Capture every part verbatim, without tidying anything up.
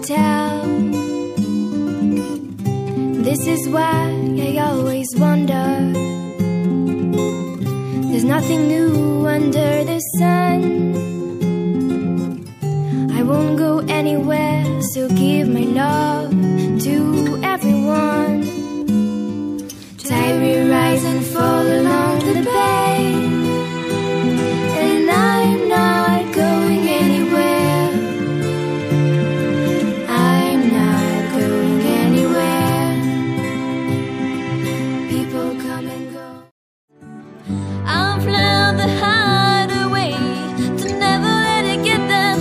tell. This is why I always wonder. There's nothing new under the sun. I won't go anywhere, so give my love to everyone. Tide will rise and fall along the bay, and I'm not going anywhere. I'm not going anywhere. People come and go. I've learned the hard way to never let it get that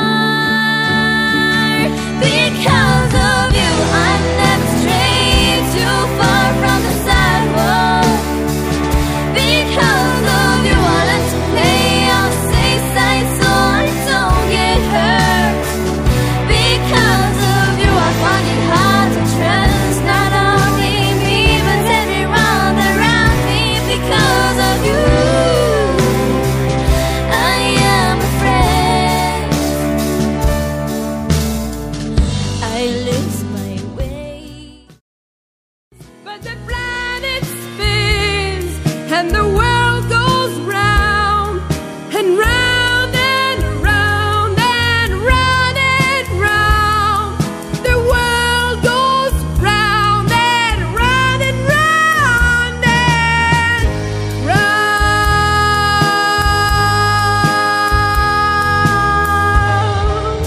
far. Because of you, I've never strayed too far from the sidewalk. Because of you, I learned to play our safe side so I don't get hurt. Because of you, I find it hard to trust not only me but everyone around me. Because of you, I am afraid I lose my way. But the planet spins and the world goes round and round and round and round and round. The world goes round and round and round and round.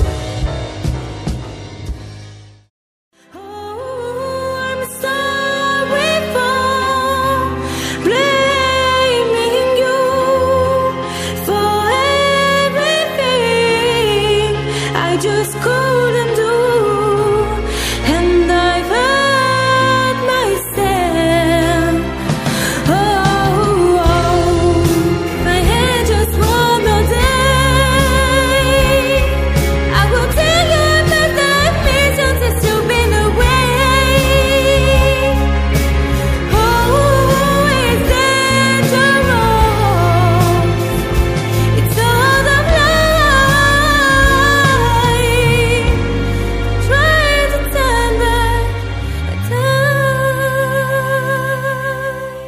Oh, I'm sorry for blaming you for everything I just couldn't do, and I've hurt myself. Oh, if I had just one more day, I will tell you that I've missed you since you've been away. Oh, it's dangerous. It's all of life. Trying to turn back time.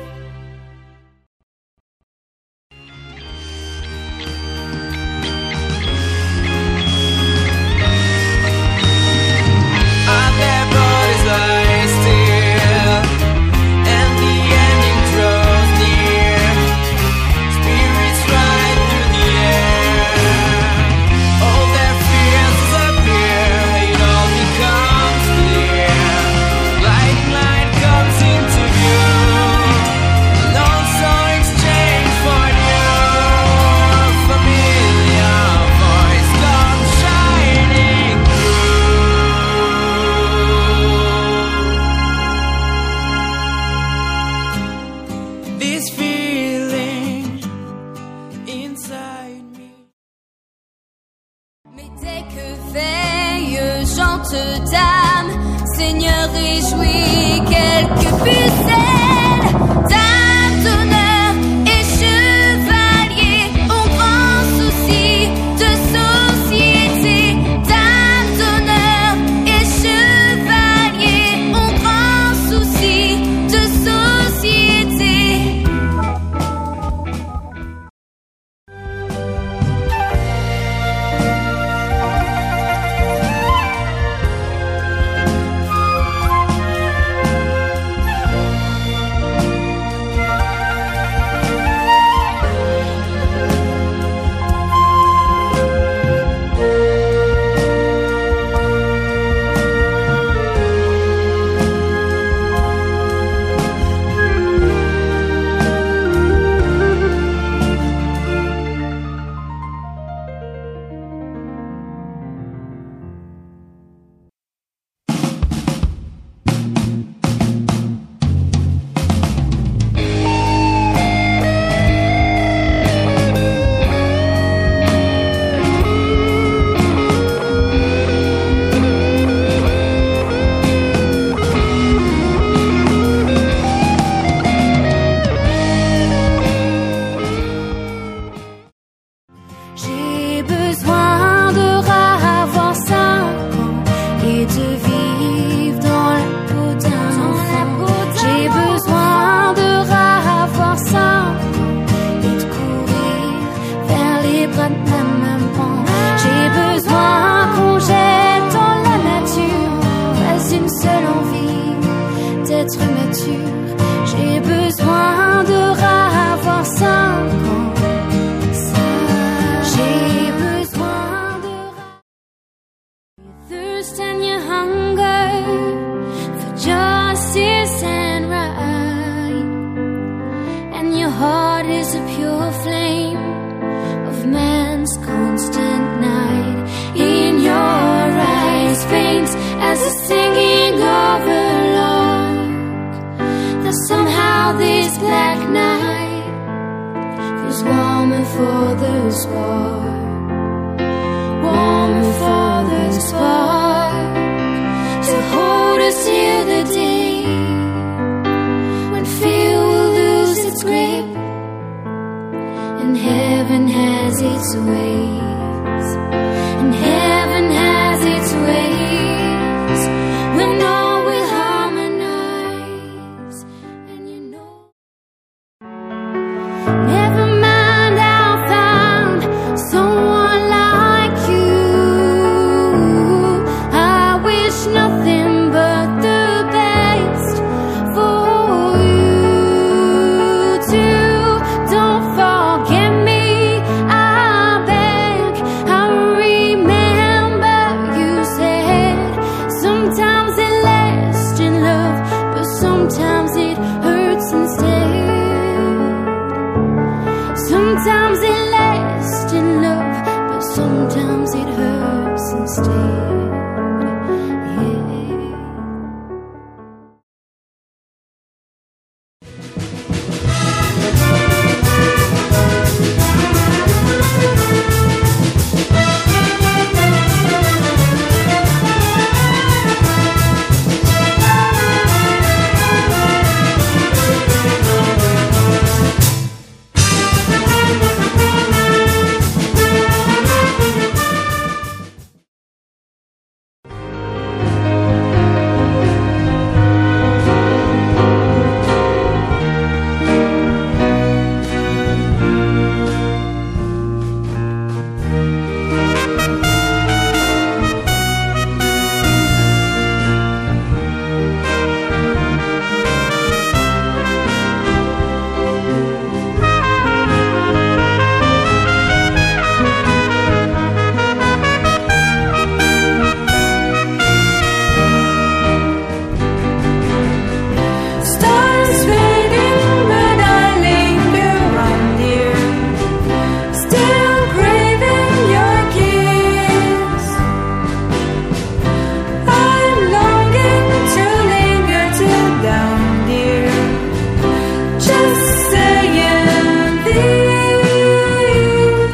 And their bodies lie still, and the ending draws near. Spirits ride through the air, all their fears disappear. It all becomes clear. Blinding light comes into view, and also exchange for new. Familiar voice comes shining through. This feeling inside me. Mais dès que veille, gente dame, Seigneur réjouis quelques pucelles. Dame d'honneur et chevalier ont grand souci de société. Dame d'honneur et chevalier ont grand souci de société. bras de ma maman. J'ai besoin qu'on jette dans la nature, pas une seule envie d'être mature. J'ai besoin de ravoir cinq ans. J'ai besoin de thirst and your hunger for justice and right, and your heart is a pure flame of man's constant night. In your eyes faints as the singing of a lark, that somehow this black night feels warmer for the spark, warmer for the spark, to hold us till the day when fear will lose its grip and heaven has its ways, and heaven has its ways, when all will harmonize, and you know. Never mind, I'll find someone like you. I wish nothing but the best for you too. Don't forget me, I beg. I remember you said sometimes it lasts in love, but sometimes it hurts instead. Sometimes it lasts in love, but sometimes it hurts instead. Yeah. Stars fading, but I linger on dear, still craving your kiss. I'm longing to linger till dawn, dear, just saying these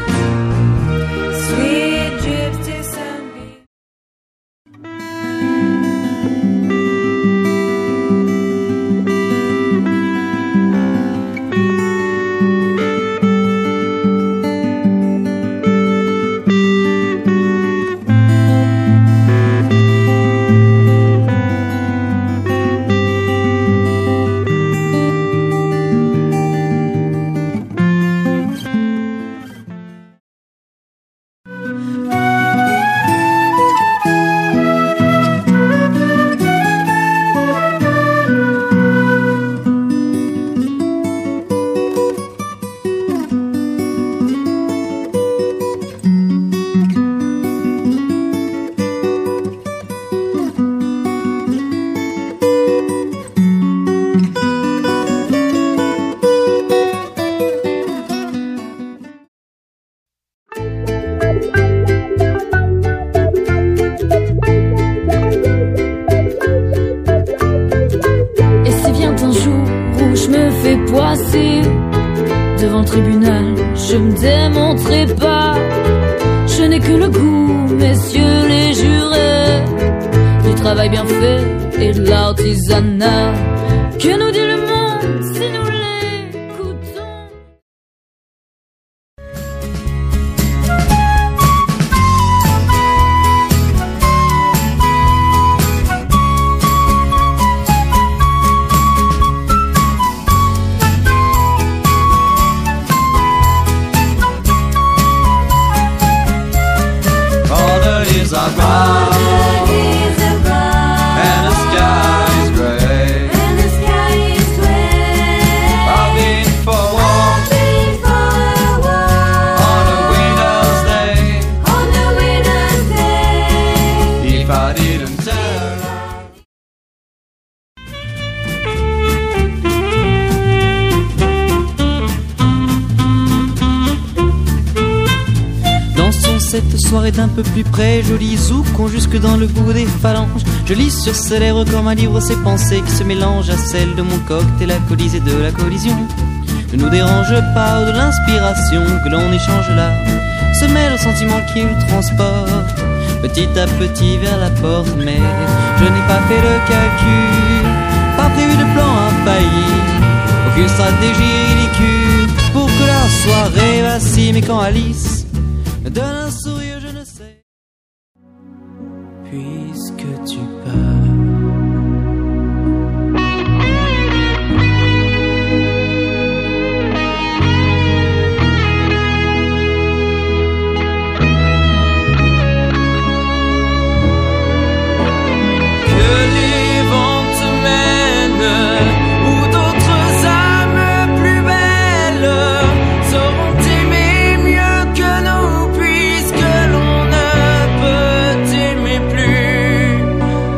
sweet drips to sunbeam. Et si vient un jour où je me fais poisser devant le tribunal, je me démontrerai pas. Je n'ai que le goût, messieurs les jurés, du travail bien fait et de l'artisanat. Que nous dit le monde si nous l'écoutons? are brown days are bright, and the sky is gray. and the sky is gray. I've been for I've been for a walk on a winter's day. on the winter's day. If I didn't turn. Dansons cette soirée d'un peu plus près, joli zoukon jusque dans le bout des phalanges. Je lis sur ses lèvres comme un livre ses pensées qui se mélangent à celles de mon cocktail alcoolisé de la collision. Ne nous dérange pas de l'inspiration que l'on échange là, se mêle au sentiment qui nous transporte petit à petit vers la porte. Mais je n'ai pas fait le calcul, pas prévu de plan infaillible, aucune stratégie ridicule pour que la soirée vacille. Mais quand Alice me donne un sourire, je ne sais. Puisque tu pars, Que les vents te mènent où d'autres âmes plus belles sauront aimer mieux que nous, puisque l'on ne peut aimer plus.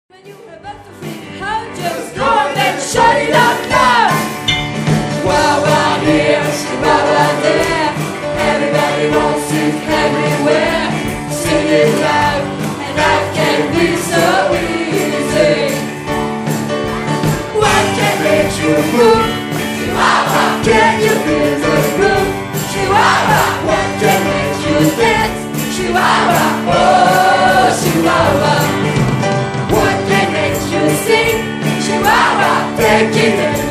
When you're about to freak out, just go and shut it up now. Chihuahua here, Chihuahua there. Everybody wants it everywhere. Sing it loud, and life can be so easy. What can make you move? Chihuahua, can you feel the groove? Chihuahua, what can make you dance? Chihuahua, oh Chihuahua. What can make you sing? Chihuahua, take it.